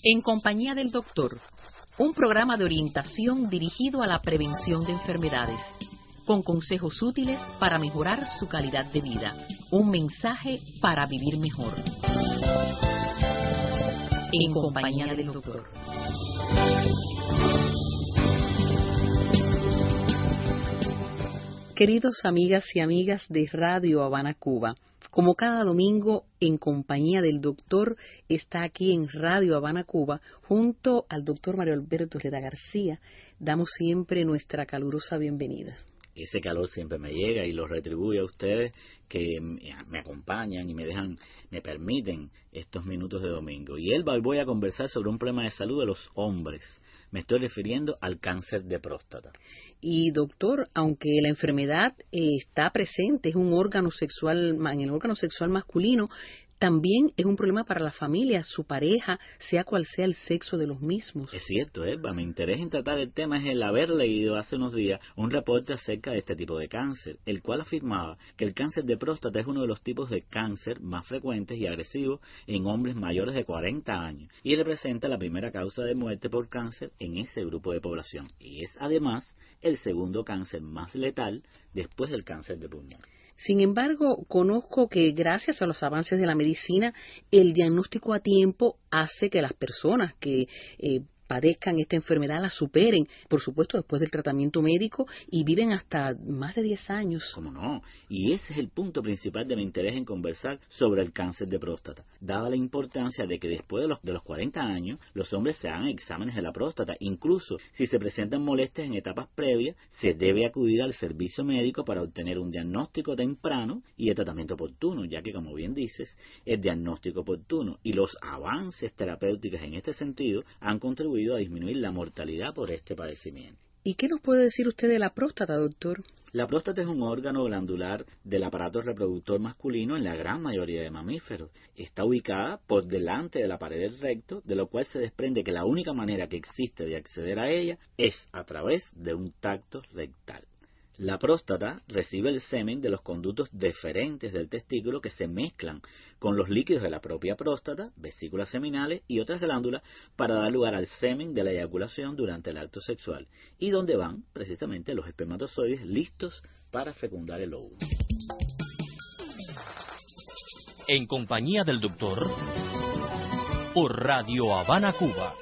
En compañía del doctor, un programa de orientación dirigido a la prevención de enfermedades, con consejos útiles para mejorar su calidad de vida. Un mensaje para vivir mejor. En compañía del doctor. Queridos amigas y amigas de Radio Habana, Cuba, como cada domingo, en compañía del doctor, está aquí en Radio Habana, Cuba, junto al doctor Mario Alberto Herrera García, damos siempre nuestra calurosa bienvenida. Ese calor siempre me llega y lo retribuye a ustedes que me acompañan y me permiten estos minutos de domingo. Y hoy voy a conversar sobre un problema de salud de los hombres. Me estoy refiriendo al cáncer de próstata. Y doctor, aunque la enfermedad está presente, es un órgano sexual, en el órgano sexual masculino, también es un problema para la familia, su pareja, sea cual sea el sexo de los mismos. Es cierto, Eva, mi interés en tratar el tema es el haber leído hace unos días un reporte acerca de este tipo de cáncer, el cual afirmaba que el cáncer de próstata es uno de los tipos de cáncer más frecuentes y agresivos en hombres mayores de 40 años y representa la primera causa de muerte por cáncer en ese grupo de población y es además el segundo cáncer más letal después del cáncer de pulmón. Sin embargo, conozco que gracias a los avances de la medicina, el diagnóstico a tiempo hace que las personas que padezcan esta enfermedad la superen, por supuesto después del tratamiento médico, y viven hasta más de 10 años. ¿Cómo no? Y ese es el punto principal de mi interés en conversar sobre el cáncer de próstata, dada la importancia de que después de los 40 años los hombres se hagan exámenes de la próstata. Incluso si se presentan molestias en etapas previas, se debe acudir al servicio médico para obtener un diagnóstico temprano y el tratamiento oportuno, ya que, como bien dices, el diagnóstico oportuno y los avances terapéuticos en este sentido han contribuido a disminuir la mortalidad por este padecimiento. ¿Y qué nos puede decir usted de la próstata, doctor? La próstata es un órgano glandular del aparato reproductor masculino en la gran mayoría de mamíferos. Está ubicada por delante de la pared del recto, de lo cual se desprende que la única manera que existe de acceder a ella es a través de un tacto rectal. La próstata recibe el semen de los conductos deferentes del testículo que se mezclan con los líquidos de la propia próstata, vesículas seminales y otras glándulas para dar lugar al semen de la eyaculación durante el acto sexual y donde van precisamente los espermatozoides listos para fecundar el óvulo. En compañía del doctor por Radio Habana, Cuba.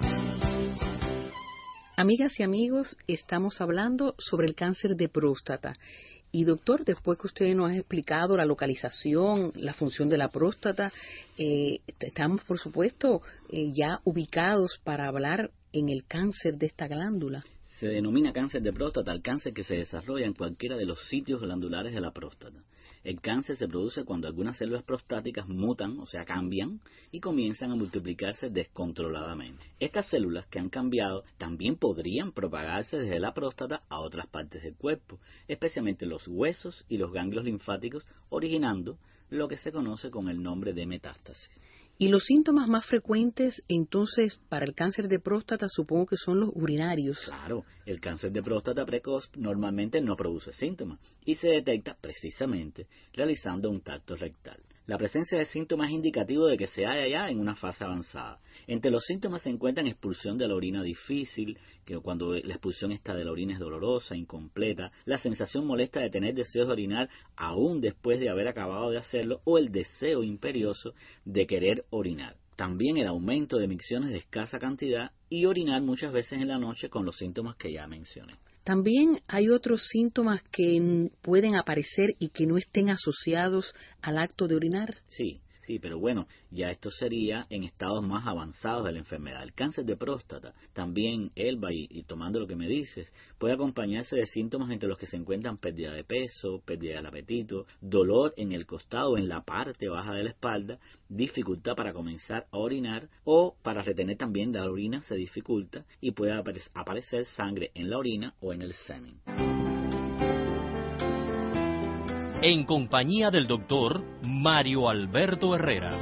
Amigas y amigos, estamos hablando sobre el cáncer de próstata. Y doctor, después que usted nos ha explicado la localización, la función de la próstata, estamos por supuesto ya ubicados para hablar en el cáncer de esta glándula. Se denomina cáncer de próstata al cáncer que se desarrolla en cualquiera de los sitios glandulares de la próstata. El cáncer se produce cuando algunas células prostáticas mutan, o sea, cambian, y comienzan a multiplicarse descontroladamente. Estas células que han cambiado también podrían propagarse desde la próstata a otras partes del cuerpo, especialmente los huesos y los ganglios linfáticos, originando lo que se conoce con el nombre de metástasis. Y los síntomas más frecuentes, entonces, para el cáncer de próstata, supongo que son los urinarios. Claro, el cáncer de próstata precoz normalmente no produce síntomas y se detecta precisamente realizando un tacto rectal. La presencia de síntomas es indicativo de que se halla ya en una fase avanzada. Entre los síntomas se encuentran expulsión de la orina difícil, que cuando la expulsión esta de la orina es dolorosa, incompleta, la sensación molesta de tener deseos de orinar aún después de haber acabado de hacerlo o el deseo imperioso de querer orinar. También el aumento de micciones de escasa cantidad y orinar muchas veces en la noche con los síntomas que ya mencioné. También hay otros síntomas que pueden aparecer y que no estén asociados al acto de orinar. Sí, pero bueno, ya esto sería en estados más avanzados de la enfermedad. El cáncer de próstata, también, Elba, y tomando lo que me dices, puede acompañarse de síntomas entre los que se encuentran pérdida de peso, pérdida del apetito, dolor en el costado, en la parte baja de la espalda, dificultad para comenzar a orinar o para retener también la orina se dificulta y puede aparecer sangre en la orina o en el semen. En compañía del doctor Mario Alberto Herrera.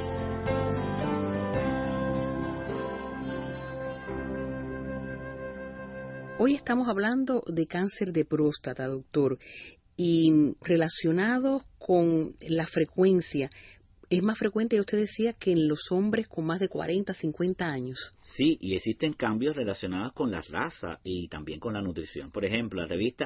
Hoy estamos hablando de cáncer de próstata, doctor, y relacionado con la frecuencia. Es más frecuente, usted decía, que en los hombres con más de 40, 50 años. Sí, y existen cambios relacionados con la raza y también con la nutrición. Por ejemplo, la revista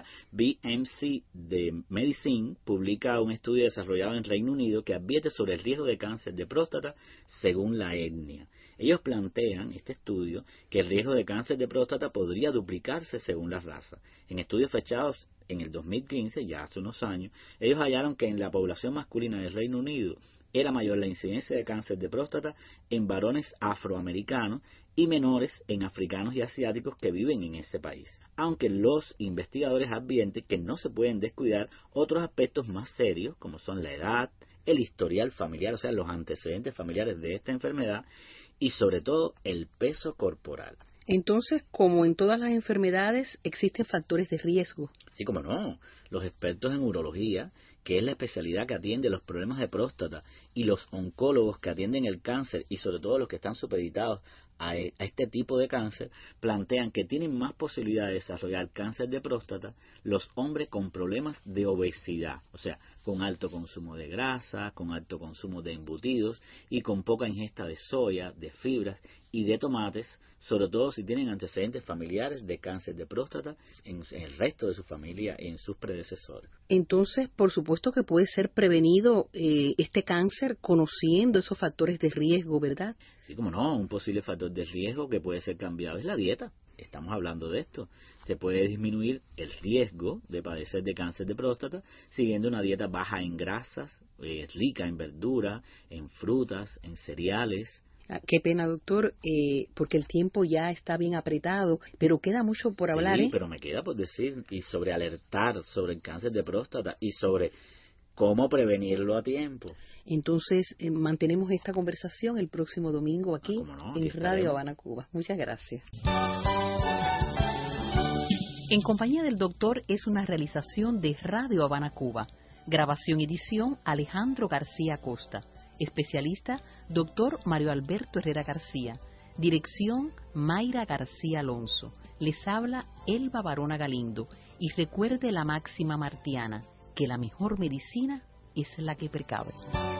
BMC de Medicine publica un estudio desarrollado en Reino Unido que advierte sobre el riesgo de cáncer de próstata según la etnia. Ellos plantean, este estudio, que el riesgo de cáncer de próstata podría duplicarse según la raza. En estudios fechados en el 2015, ya hace unos años, ellos hallaron que en la población masculina del Reino Unido era mayor la incidencia de cáncer de próstata en varones afroamericanos y menores en africanos y asiáticos que viven en ese país. Aunque los investigadores advierten que no se pueden descuidar otros aspectos más serios, como son la edad, el historial familiar, o sea, los antecedentes familiares de esta enfermedad, y sobre todo el peso corporal. Entonces, como en todas las enfermedades, existen factores de riesgo. Sí, como no. Los expertos en urología, que es la especialidad que atiende los problemas de próstata, y los oncólogos que atienden el cáncer, y sobre todo los que están supeditados a este tipo de cáncer, plantean que tienen más posibilidad de desarrollar cáncer de próstata los hombres con problemas de obesidad, o sea, con alto consumo de grasa, con alto consumo de embutidos y con poca ingesta de soya, de fibras y de tomates, sobre todo si tienen antecedentes familiares de cáncer de próstata en el resto de su familia y en sus predecesores. Entonces, por supuesto que puede ser prevenido este cáncer conociendo esos factores de riesgo, ¿verdad? Sí, como no, un posible factor de riesgo que puede ser cambiado es la dieta. Estamos hablando de esto. Se puede disminuir el riesgo de padecer de cáncer de próstata siguiendo una dieta baja en grasas, rica en verdura, en frutas, en cereales. Qué pena, doctor, porque el tiempo ya está bien apretado, pero queda mucho por hablar, Sí, pero me queda por decir, y sobre alertar sobre el cáncer de próstata y sobre cómo prevenirlo a tiempo. Entonces, mantenemos esta conversación el próximo domingo aquí en Radio Habana, Cuba. Muchas gracias. En compañía del doctor es una realización de Radio Habana, Cuba. Grabación y edición Alejandro García Costa. Especialista, doctor Mario Alberto Herrera García. Dirección, Mayra García Alonso. Les habla Elba Barona Galindo. Y recuerde la máxima martiana, que la mejor medicina es la que precave.